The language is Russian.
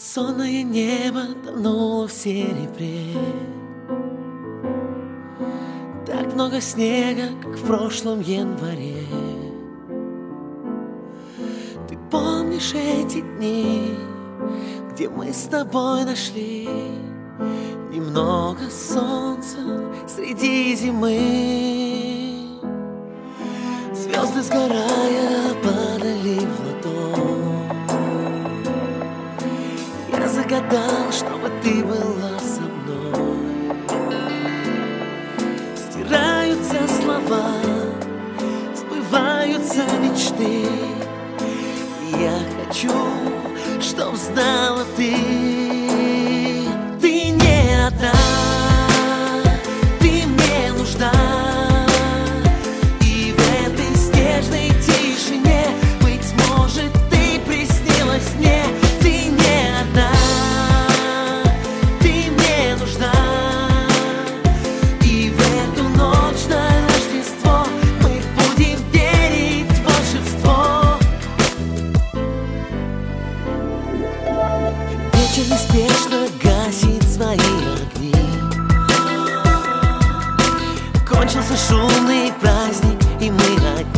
Сонное небо тонуло в серебре. Так много снега, как в прошлом январе. Ты помнишь эти дни, где мы с тобой нашли немного солнца среди зимы? Звезды, сгорая, падали в ладонь. Я загадал, чтобы ты была со мной. Стираются слова, сбываются мечты. Я хочу, чтоб знала ты. Ты не одна, ты мне нужна. И в этой снежной тишине, быть может, ты приснилась мне. Ты не одна, ты мне нужна. И в эту ночь на Рождество мы будем верить в волшебство. Вечер неспешно гасит свои огни. Кончился шумный праздник, и мы одни.